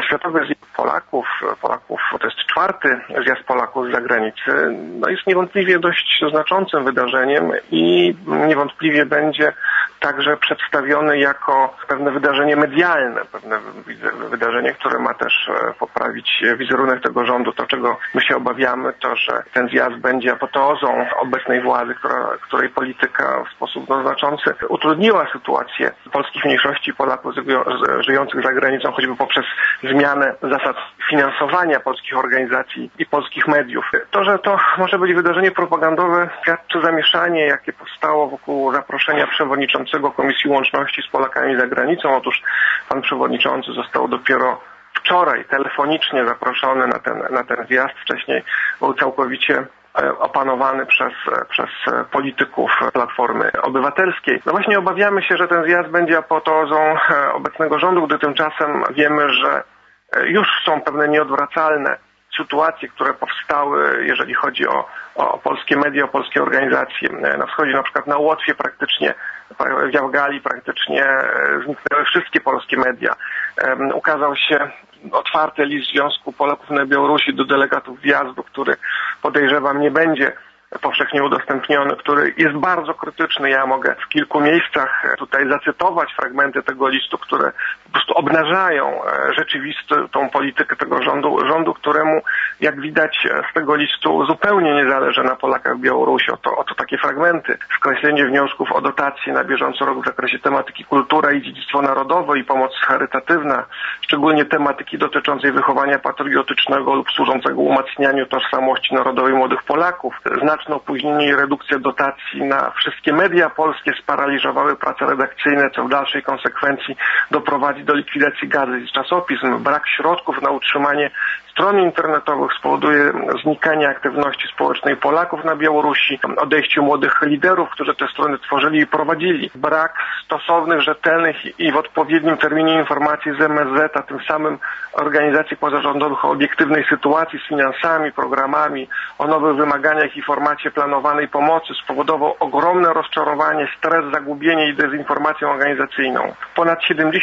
Światowy Zjazd Polaków, to jest 4. zjazd Polaków z zagranicy, jest niewątpliwie dość znaczącym wydarzeniem i niewątpliwie będzie także przedstawiony jako pewne wydarzenie medialne, pewne wydarzenie, które ma też poprawić wizerunek tego rządu. To, czego my się obawiamy, to, że ten zjazd będzie apoteozą obecnej władzy, której polityka w sposób znaczący utrudniła sytuację polskich mniejszości Polaków żyjących za granicą, choćby poprzez zmianę zasad finansowania polskich organizacji i polskich mediów. To, że to może być wydarzenie propagandowe, świadczy zamieszanie, jakie powstało wokół zaproszenia przewodniczącego Komisji Łączności z Polakami za granicą. Otóż pan przewodniczący został dopiero wczoraj telefonicznie zaproszony na ten zjazd. Wcześniej był całkowicie opanowany przez polityków Platformy Obywatelskiej. Właśnie obawiamy się, że ten zjazd będzie apoteozą obecnego rządu, gdy tymczasem wiemy, że już są pewne nieodwracalne sytuacje, które powstały, jeżeli chodzi o polskie media, o polskie organizacje. Na wschodzie, na przykład na Łotwie praktycznie, w Jałgali praktycznie zniknęły wszystkie polskie media. Ukazał się otwarty list Związku Polaków na Białorusi do delegatów zjazdu, który podejrzewam nie będzie powszechnie udostępniony, który jest bardzo krytyczny. Ja mogę w kilku miejscach tutaj zacytować fragmenty tego listu, które po prostu obnażają rzeczywistą politykę tego rządu, któremu, jak widać z tego listu, zupełnie nie zależy na Polakach w Białorusi. Oto takie fragmenty. Skreślenie wniosków o dotacje na bieżący rok w zakresie tematyki kultura i dziedzictwo narodowe i pomoc charytatywna, szczególnie tematyki dotyczącej wychowania patriotycznego lub służącego umacnianiu tożsamości narodowej młodych Polaków. Znaczne opóźnienie i redukcja dotacji na wszystkie media polskie sparaliżowały prace redakcyjne, co w dalszej konsekwencji doprowadzi do likwidacji gazet i czasopism. Brak środków na utrzymanie stron internetowych spowoduje znikanie aktywności społecznej Polaków na Białorusi, odejście młodych liderów, którzy te strony tworzyli i prowadzili. Brak stosownych, rzetelnych i w odpowiednim terminie informacji z MSZ, a tym samym organizacji pozarządowych o obiektywnej sytuacji z finansami, programami, o nowych wymaganiach i formacie planowanej pomocy spowodował ogromne rozczarowanie, stres, zagubienie i dezinformację organizacyjną. Ponad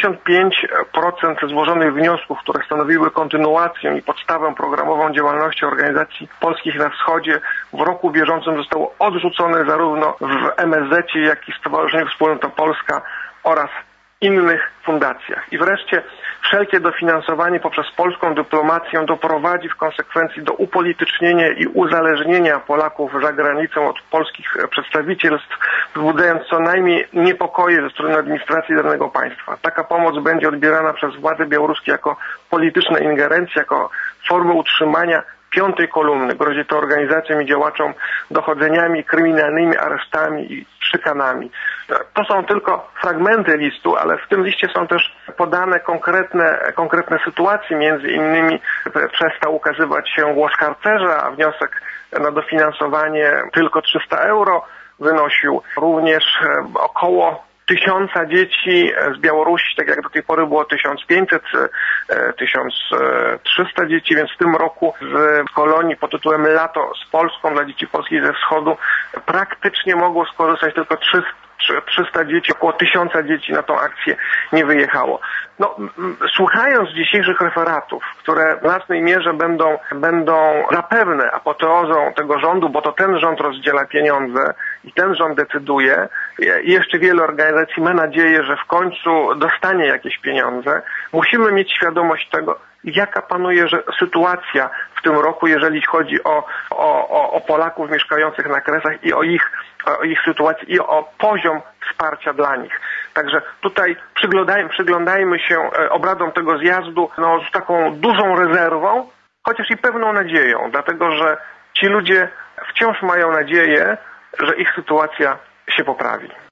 75% złożonych wniosków, które stanowiły kontynuację i podstawę programową działalności organizacji polskich na wschodzie w roku bieżącym zostało odrzucone zarówno w MSZ, jak i w Stowarzyszeniu Wspólnota Polska oraz innych fundacjach. I wreszcie wszelkie dofinansowanie poprzez polską dyplomację doprowadzi w konsekwencji do upolitycznienia i uzależnienia Polaków za granicą od polskich przedstawicielstw, wzbudzając co najmniej niepokoje ze strony administracji danego państwa. Taka pomoc będzie odbierana przez władze białoruskie jako polityczna ingerencja, jako formę utrzymania piątej kolumny. Grozi to organizacjom i działaczom dochodzeniami kryminalnymi, aresztami i szykanami. To są tylko fragmenty listu, ale w tym liście są też podane konkretne sytuacje. Między innymi przestał ukazywać się głos harcerza, a wniosek na dofinansowanie tylko 300 euro wynosił. Również około 1000 dzieci z Białorusi, tak jak do tej pory było 1500, 1300 dzieci, więc w tym roku z kolonii pod tytułem Lato z Polską dla dzieci polskich ze wschodu praktycznie mogło skorzystać tylko 300 dzieci, około 1000 dzieci na tą akcję nie wyjechało. Słuchając dzisiejszych referatów, które w znacznej mierze będą zapewne apoteozą tego rządu, bo to ten rząd rozdziela pieniądze i ten rząd decyduje, i jeszcze wiele organizacji ma nadzieję, że w końcu dostanie jakieś pieniądze, musimy mieć świadomość tego, jaka panuje sytuacja w tym roku, jeżeli chodzi o Polaków mieszkających na Kresach i o ich sytuację i o poziom wsparcia dla nich. Także tutaj przyglądajmy się obradom tego zjazdu z taką dużą rezerwą, chociaż i pewną nadzieją, dlatego że ci ludzie wciąż mają nadzieję, że ich sytuacja się poprawi.